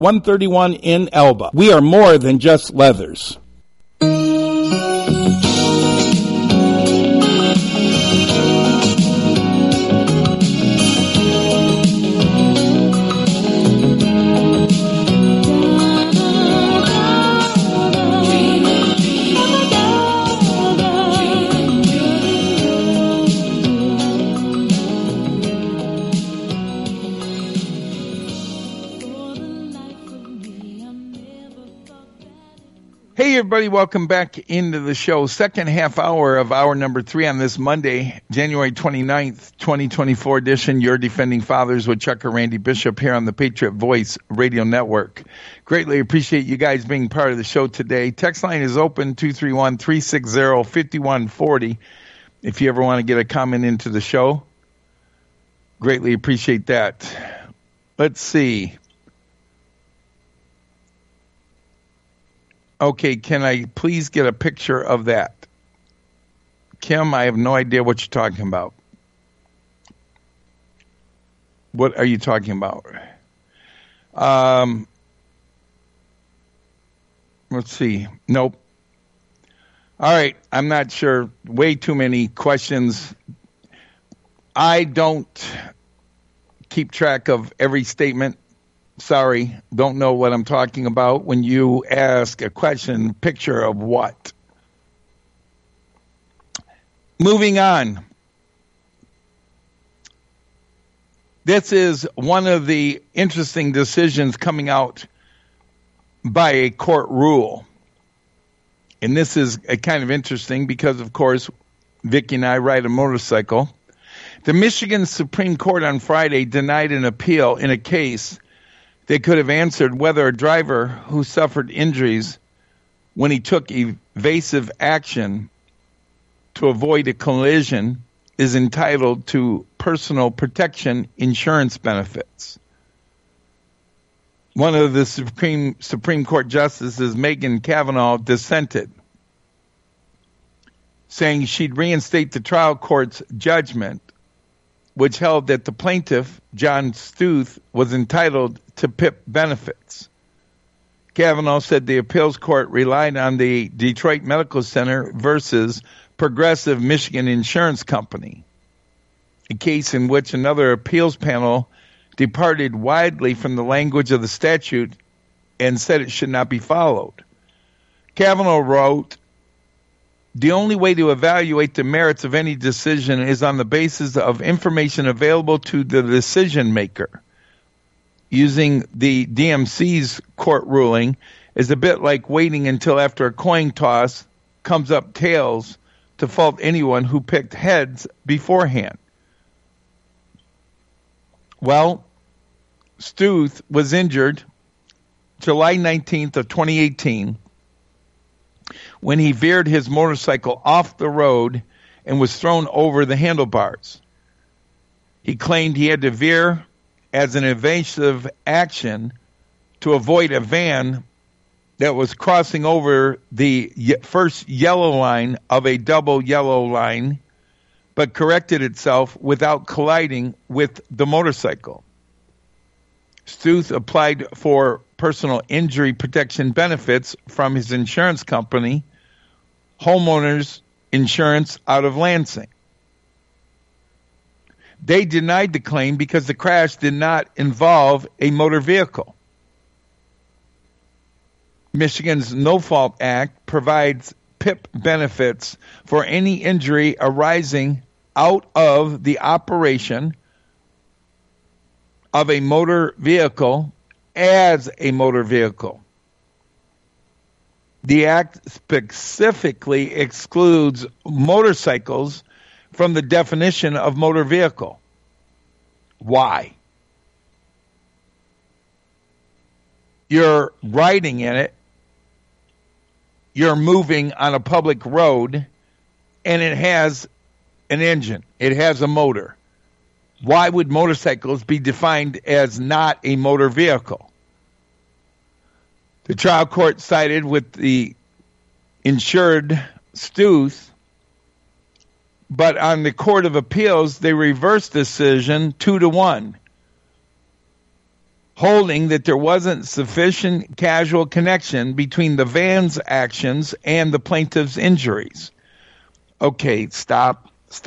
131 in Elba. We are more than just leathers. Hey, everybody, welcome back into the show. Second half hour of hour number 3 on this Monday, January 29th, 2024 edition. Your Defending Fathers with Chuck or Randy Bishop here on the Patriot Voice Radio Network. Greatly appreciate you guys being part of the show today. Text line is open, 231-360-5140. If you ever want to get a comment into the show, greatly appreciate that. Let's see. Okay, can I please get a picture of that? Kim, I have no idea what you're talking about. What are you talking about? Let's see. Nope. All right, I'm not sure. Way too many questions. I don't keep track of every statement. Sorry, don't know what I'm talking about when you ask a question, picture of what? Moving on. This is one of the interesting decisions coming out by a court rule. And this is kind of interesting because, of course, Vicki and I ride a motorcycle. The Michigan Supreme Court on Friday denied an appeal in a case they could have answered whether a driver who suffered injuries when he took evasive action to avoid a collision is entitled to personal protection insurance benefits. One of the Supreme Court justices, Megan Kavanaugh, dissented, saying she'd reinstate the trial court's judgment, which held that the plaintiff, John Stuth, was entitled to PIP benefits. Kavanaugh said the appeals court relied on the Detroit Medical Center versus Progressive Michigan Insurance Company, a case in which another appeals panel departed widely from the language of the statute and said it should not be followed. Kavanaugh wrote, "The only way to evaluate the merits of any decision is on the basis of information available to the decision maker. Using the DMC's court ruling is a bit like waiting until after a coin toss comes up tails to fault anyone who picked heads beforehand." Well, Stuth was injured July 19th of 2018 when he veered his motorcycle off the road and was thrown over the handlebars. He claimed he had to veer as an evasive action to avoid a van that was crossing over the first yellow line of a double yellow line, but corrected itself without colliding with the motorcycle. Stuth applied for personal injury protection benefits from his insurance company, Homeowners Insurance out of Lansing. They denied the claim because the crash did not involve a motor vehicle. Michigan's No Fault Act provides PIP benefits for any injury arising out of the operation of a motor vehicle as a motor vehicle. The Act specifically excludes motorcycles from the definition of motor vehicle. Why? You're riding in it, you're moving on a public road, and it has an engine. It has a motor. Why would motorcycles be defined as not a motor vehicle? The trial court sided with the insured Stuth, but on the Court of Appeals, they reversed decision 2-1, holding that there wasn't sufficient causal connection between the van's actions and the plaintiff's injuries. Okay, stop.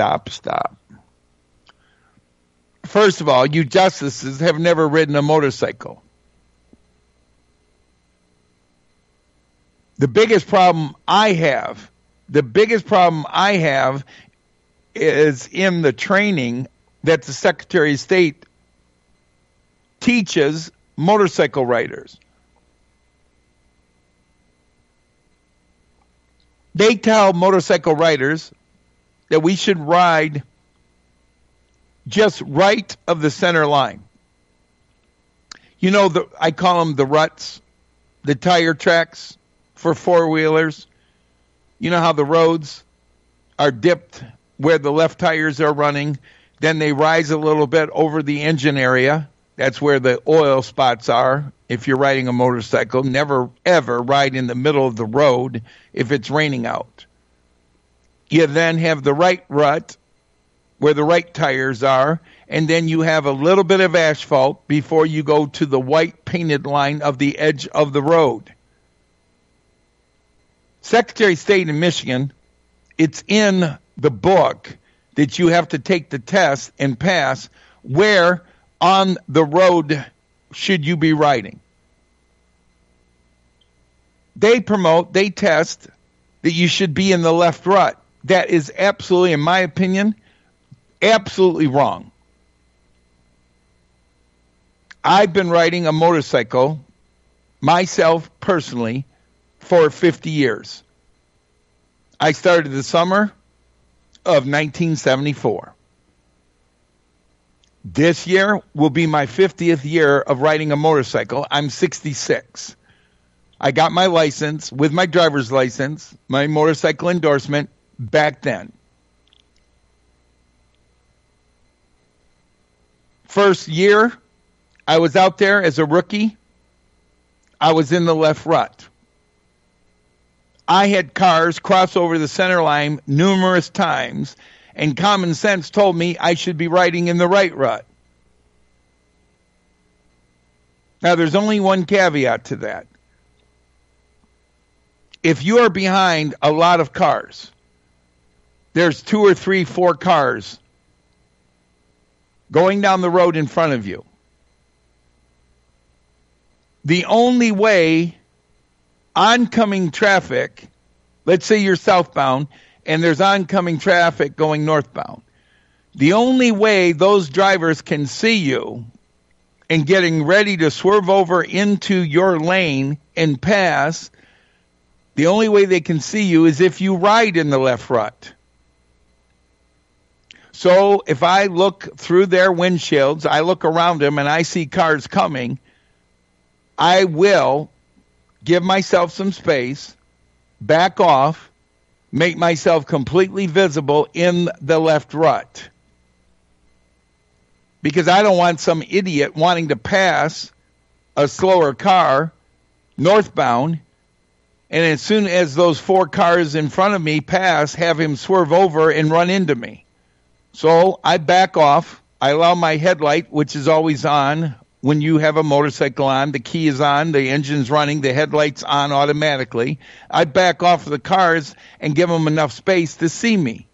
First of all, you justices have never ridden a motorcycle. The biggest problem I have is in the training that the Secretary of State teaches motorcycle riders. They tell motorcycle riders that we should ride just right of the center line. You know, I call them the ruts, the tire tracks for four-wheelers. You know how the roads are dipped where the left tires are running, then they rise a little bit over the engine area. That's where the oil spots are. If you're riding a motorcycle, never ever ride in the middle of the road if it's raining out. You then have the right rut where the right tires are, and then you have a little bit of asphalt before you go to the white painted line of the edge of the road. Secretary of State in Michigan, it's in the book that you have to take the test and pass where on the road should you be riding. They test that you should be in the left rut. That is absolutely, in my opinion, absolutely wrong. I've been riding a motorcycle myself personally for 50 years. I started the summer of 1974. This year will be my 50th year of riding a motorcycle. I'm 66. I got my license with my driver's license, my motorcycle endorsement back then. First year, I was out there as a rookie. I was in the left rut. I had cars cross over the center line numerous times, and common sense told me I should be riding in the right rut. Now, there's only one caveat to that. If you are behind a lot of cars, there's 2 or 3, 4 cars going down the road in front of you. The only way oncoming traffic, let's say you're southbound and there's oncoming traffic going northbound, the only way those drivers can see you and getting ready to swerve over into your lane and pass, the only way they can see you is if you ride in the left rut. So if I look through their windshields, I look around them and I see cars coming, I will give myself some space, back off, make myself completely visible in the left rut. Because I don't want some idiot wanting to pass a slower car northbound, and as soon as those 4 cars in front of me pass, have him swerve over and run into me. So I back off. I allow my headlight, which is always on when you have a motorcycle on. The key is on, the engine's running, the headlight's on automatically. I back off the cars and give them enough space to see me.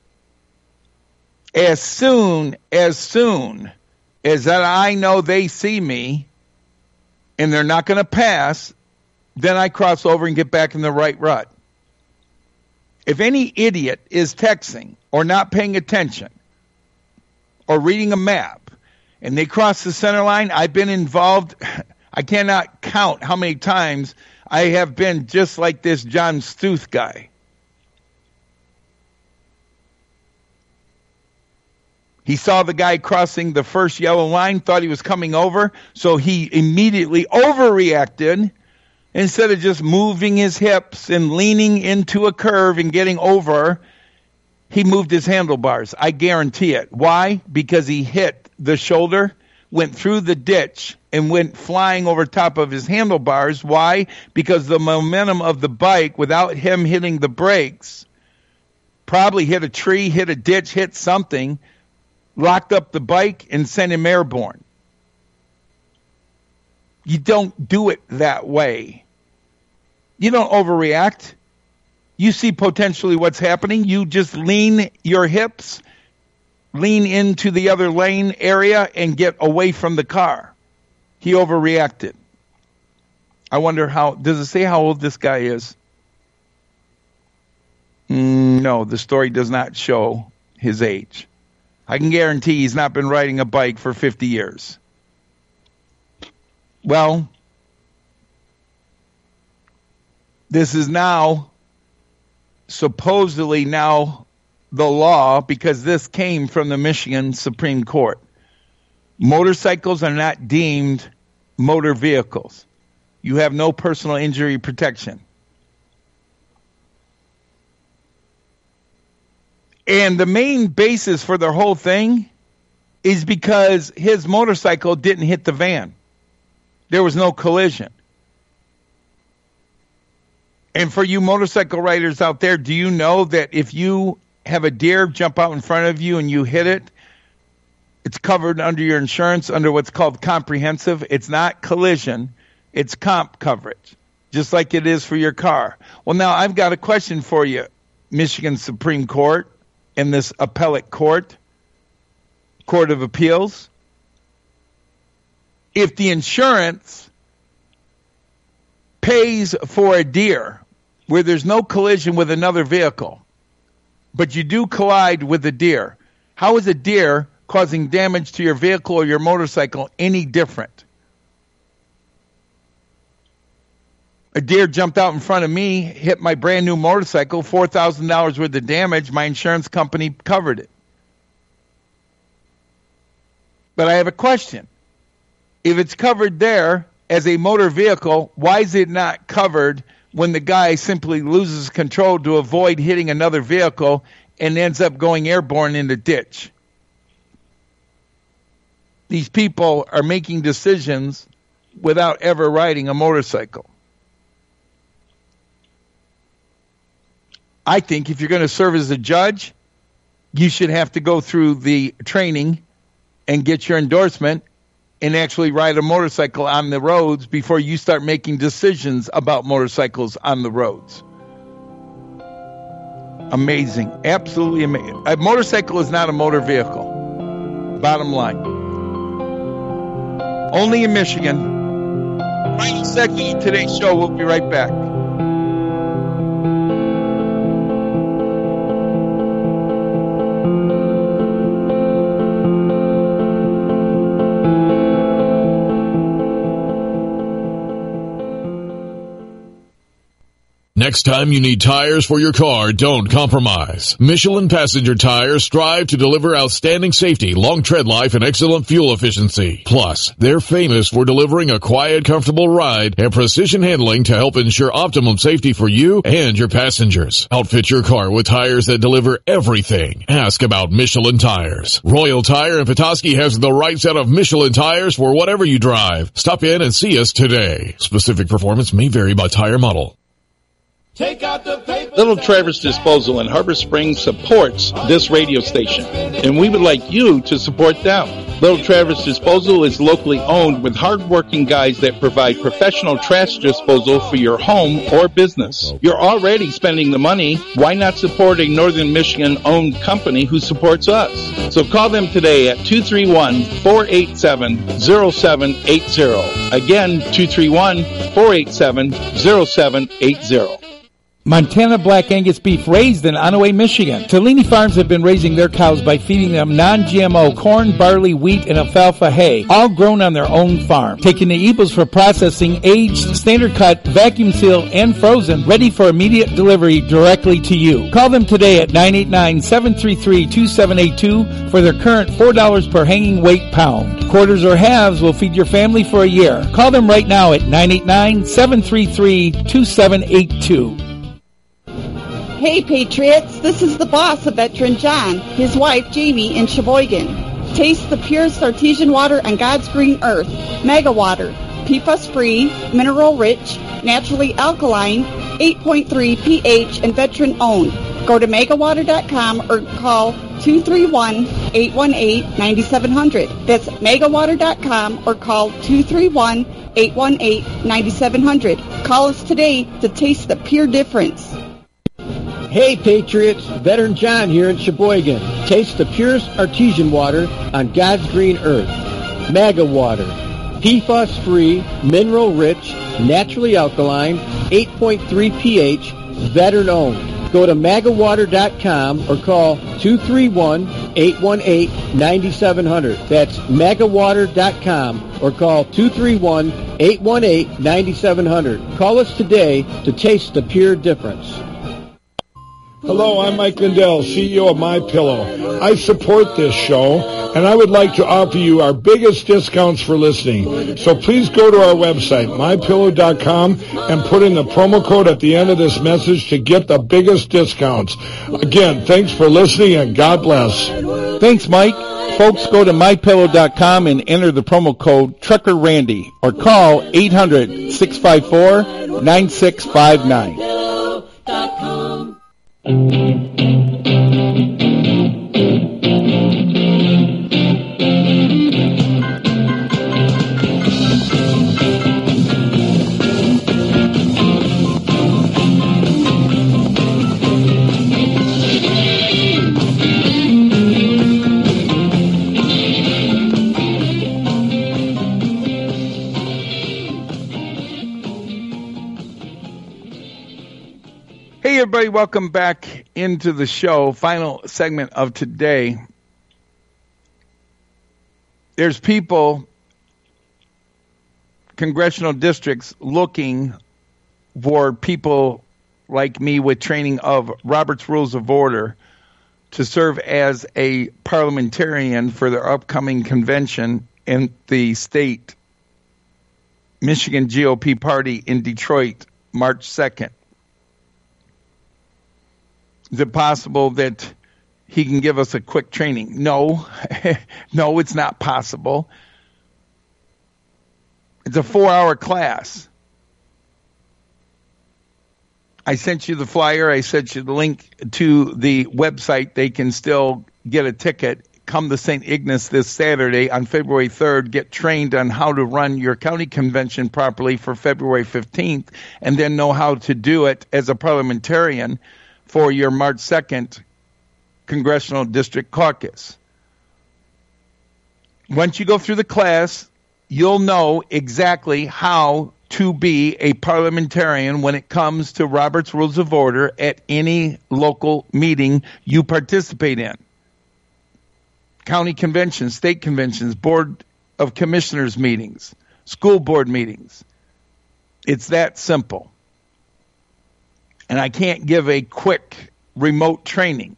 As soon as that I know they see me and they're not going to pass, then I cross over and get back in the right rut. If any idiot is texting or not paying attention or reading a map and they cross the center line, I've been involved. I cannot count how many times I have been just like this John Stuth guy. He saw the guy crossing the first yellow line, thought he was coming over, so he immediately overreacted. Instead of just moving his hips and leaning into a curve and getting over, he moved his handlebars. I guarantee it. Why? Because he hit the shoulder, went through the ditch, and went flying over top of his handlebars. Why? Because the momentum of the bike, without him hitting the brakes, probably hit a tree, hit a ditch, hit something, locked up the bike, and sent him airborne. You don't do it that way. You don't overreact. You see potentially what's happening. You just lean your hips, lean into the other lane area, and get away from the car. He overreacted. I wonder does it say how old this guy is? No, the story does not show his age. I can guarantee he's not been riding a bike for 50 years. Well, this is now supposedly now the law because this came from the Michigan Supreme Court. Motorcycles are not deemed motor vehicles. You have no personal injury protection. And the main basis for their whole thing is because his motorcycle didn't hit the van. There was no collision. And for you motorcycle riders out there, do you know that if you have a deer jump out in front of you and you hit it, it's covered under your insurance under what's called comprehensive? It's not collision, it's comp coverage, just like it is for your car. Well, now I've got a question for you, Michigan Supreme Court and this appellate court, Court of Appeals. If the insurance pays for a deer where there's no collision with another vehicle, but you do collide with a deer, how is a deer causing damage to your vehicle or your motorcycle any different? A deer jumped out in front of me, hit my brand new motorcycle, $4,000 worth of damage. My insurance company covered it. But I have a question. If it's covered there as a motor vehicle, why is it not covered when the guy simply loses control to avoid hitting another vehicle and ends up going airborne in the ditch? These people are making decisions without ever riding a motorcycle. I think if you're going to serve as a judge, you should have to go through the training and get your endorsement and actually ride a motorcycle on the roads before you start making decisions about motorcycles on the roads. Amazing. Absolutely amazing. A motorcycle is not a motor vehicle. Bottom line. Only in Michigan. Final segment of today's show. We'll be right back. Next time you need tires for your car, don't compromise. Michelin Passenger Tires strive to deliver outstanding safety, long tread life, and excellent fuel efficiency. Plus, they're famous for delivering a quiet, comfortable ride and precision handling to help ensure optimum safety for you and your passengers. Outfit your car with tires that deliver everything. Ask about Michelin Tires. Royal Tire in Petoskey has the right set of Michelin tires for whatever you drive. Stop in and see us today. Specific performance may vary by tire model. Take out the paper. Little Traverse Disposal in Harbor Springs supports this radio station, and we would like you to support them. Little Traverse Disposal is locally owned with hard-working guys that provide professional trash disposal for your home or business. You're already spending the money. Why not support a Northern Michigan-owned company who supports us? So call them today at 231-487-0780. Again, 231-487-0780. Montana Black Angus beef raised in Onaway, Michigan. Tellini Farms have been raising their cows by feeding them non-GMO corn, barley, wheat, and alfalfa hay, all grown on their own farm. Taking the eagles for processing, aged, standard cut, vacuum sealed, and frozen, ready for immediate delivery directly to you. Call them today at 989-733-2782 for their current $4 per hanging weight pound. Quarters or halves will feed your family for a year. Call them right now at 989-733-2782. Hey Patriots, this is the boss of Veteran John, his wife Jamie in Sheboygan. Taste the purest artesian water on God's green earth, Mega Water. PFAS-free, mineral-rich, naturally alkaline, 8.3 pH, and veteran-owned. Go to megawater.com or call 231-818-9700. That's megawater.com or call 231-818-9700. Call us today to taste the pure difference. Hey Patriots, Veteran John here in Sheboygan. Taste the purest artesian water on God's green earth. Mega Water. PFAS-free, mineral-rich, naturally alkaline, 8.3 pH, veteran-owned. Go to magawater.com or call 231-818-9700. That's magawater.com or call 231-818-9700. Call us today to taste the pure difference. Hello, I'm Mike Lindell, CEO of MyPillow. I support this show, and I would like to offer you our biggest discounts for listening. So please go to our website, mypillow.com, and put in the promo code at the end of this message to get the biggest discounts. Again, thanks for listening, and God bless. Thanks, Mike. Folks, go to mypillow.com and enter the promo code TruckerRandy or call 800-654-9659. Hey, everybody, welcome back into the show. Final segment of today. There's people, congressional districts, looking for people like me with training of Robert's Rules of Order to serve as a parliamentarian for their upcoming convention in the state Michigan GOP party in Detroit, March 2nd. Is it possible that he can give us a quick training? No. No, it's not possible. It's a 4-hour class. I sent you the flyer. I sent you the link to the website. They can still get a ticket. Come to St. Ignace this Saturday on February 3rd. Get trained on how to run your county convention properly for February 15th, and then know how to do it as a parliamentarian for your March 2nd Congressional District Caucus. Once you go through the class, you'll know exactly how to be a parliamentarian when it comes to Robert's Rules of Order at any local meeting you participate in. County conventions, state conventions, Board of Commissioners meetings, school board meetings. It's that simple. And I can't give a quick remote training.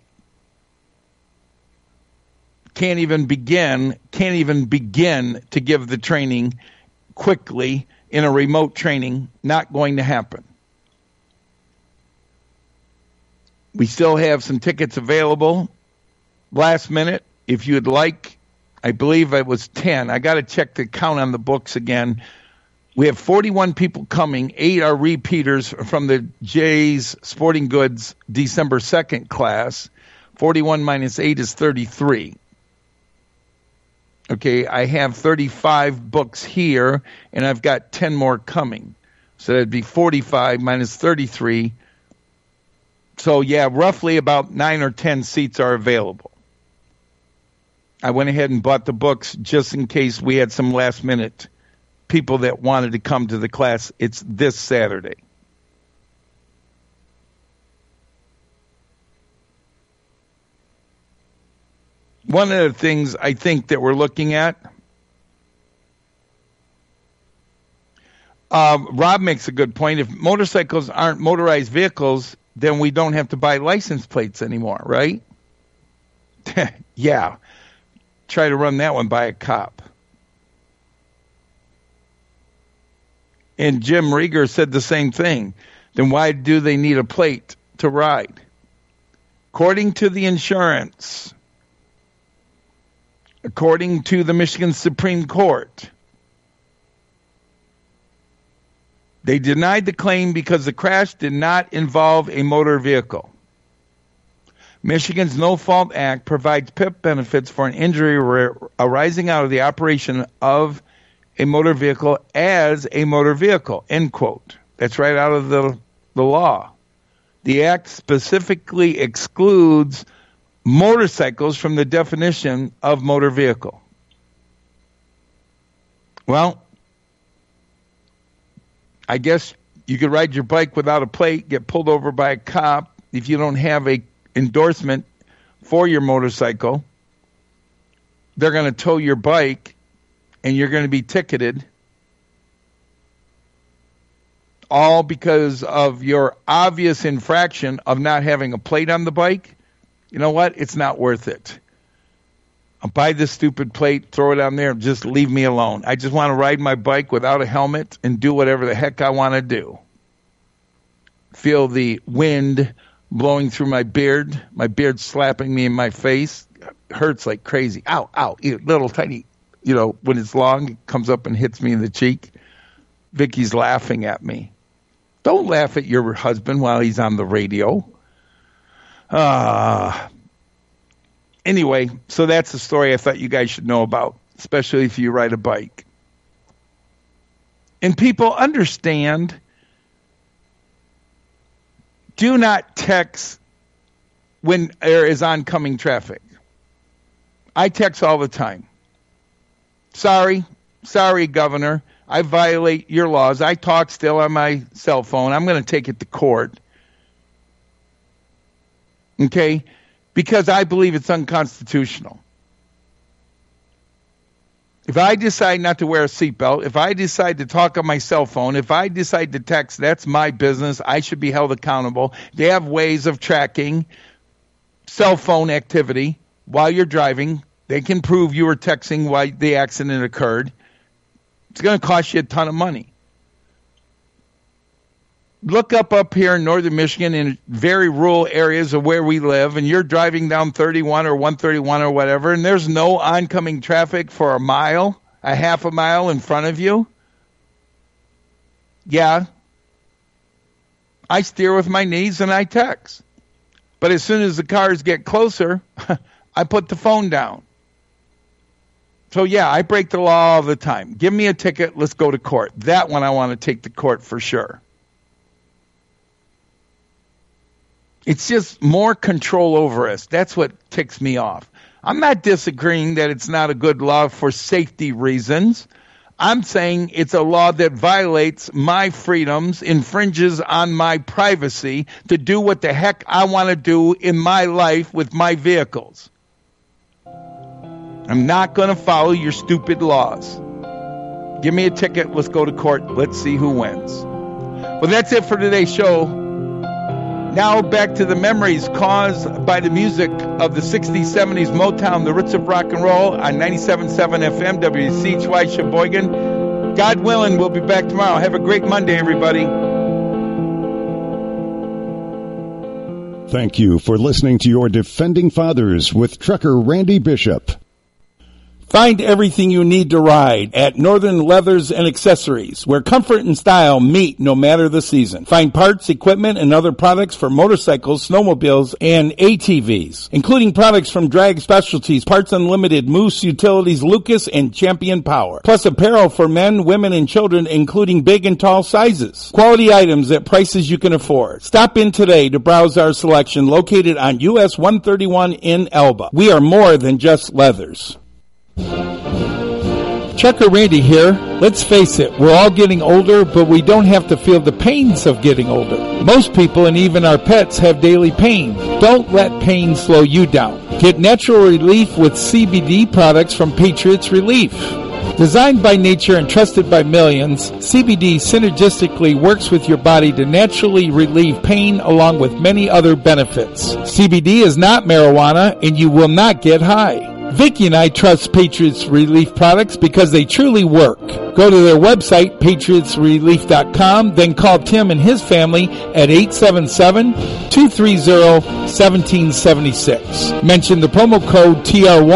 Can't even begin to give the training quickly in a remote training. Not going to happen. We still have some tickets available. Last minute, if you'd like, I believe it was 10. I got to check the count on the books again. We have 41 people coming. 8 are repeaters from the Jay's Sporting Goods December 2nd class. 41 minus 8 is 33. Okay, I have 35 books here, and I've got 10 more coming. So that'd be 45 minus 33. So, yeah, roughly about 9 or 10 seats are available. I went ahead and bought the books just in case we had some last-minute people that wanted to come to the class. It's this Saturday. One of the things I think that we're looking at, Rob makes a good point. If motorcycles aren't motorized vehicles, then we don't have to buy license plates anymore, right? Yeah. Try to run that one by a cop. And Jim Rieger said the same thing. Then why do they need a plate to ride? According to the insurance, according to the Michigan Supreme Court, they denied the claim because the crash did not involve a motor vehicle. Michigan's No-Fault Act provides PIP benefits for an injury arising out of the operation of a motor vehicle as a motor vehicle, end quote. That's right out of the law. The act specifically excludes motorcycles from the definition of motor vehicle. Well, I guess you could ride your bike without a plate, get pulled over by a cop if you don't have a endorsement for your motorcycle. They're going to tow your bike and you're going to be ticketed, all because of your obvious infraction of not having a plate on the bike. You know what? It's not worth it. I'll buy this stupid plate, throw it on there, and just leave me alone. I just want to ride my bike without a helmet and do whatever the heck I want to do. Feel the wind blowing through my beard slapping me in my face. It hurts like crazy. Ow, ow, little tiny, when it's long, it comes up and hits me in the cheek. Vicky's laughing at me. Don't laugh at your husband while he's on the radio. Anyway, so that's the story I thought you guys should know about, especially if you ride a bike. And people, understand, do not text when there is oncoming traffic. I text all the time. Sorry, Governor. I violate your laws. I talk still on my cell phone. I'm going to take it to court. Okay? Because I believe it's unconstitutional. If I decide not to wear a seatbelt, if I decide to talk on my cell phone, if I decide to text, that's my business. I should be held accountable. They have ways of tracking cell phone activity while you're driving. They can prove you were texting while the accident occurred. It's going to cost you a ton of money. Look up here in northern Michigan in very rural areas of where we live, and you're driving down 31 or 131 or whatever, and there's no oncoming traffic for a mile, a half a mile in front of you. Yeah. I steer with my knees and I text. But as soon as the cars get closer, I put the phone down. So, yeah, I break the law all the time. Give me a ticket. Let's go to court. That one I want to take to court for sure. It's just more control over us. That's what ticks me off. I'm not disagreeing that it's not a good law for safety reasons. I'm saying it's a law that violates my freedoms, infringes on my privacy to do what the heck I want to do in my life with my vehicles. I'm not going to follow your stupid laws. Give me a ticket. Let's go to court. Let's see who wins. Well, that's it for today's show. Now back to the memories caused by the music of the 60s, 70s, Motown, the roots of rock and roll on 97.7 FM, WCHY Sheboygan. God willing, we'll be back tomorrow. Have a great Monday, everybody. Thank you for listening to your Defending Fathers with Trucker Randy Bishop. Find everything you need to ride at Northern Leathers and Accessories, where comfort and style meet no matter the season. Find parts, equipment, and other products for motorcycles, snowmobiles, and ATVs, including products from Drag Specialties, Parts Unlimited, Moose Utilities, Lucas, and Champion Power. Plus apparel for men, women, and children, including big and tall sizes. Quality items at prices you can afford. Stop in today to browse our selection located on US 131 in Elba. We are more than just leathers. Trucker Randy here. Let's face it, we're all getting older, but we don't have to feel the pains of getting older. Most people and even our pets have daily pain. Don't let pain slow you down. Get natural relief with CBD products from Patriots Relief. Designed by nature and trusted by millions, CBD synergistically works with your body to naturally relieve pain along with many other benefits. CBD is not marijuana and you will not get high. Vicky and I trust Patriots Relief products because they truly work. Go to their website, patriotsrelief.com, then call Tim and his family at 877-230-1776. Mention the promo code TR1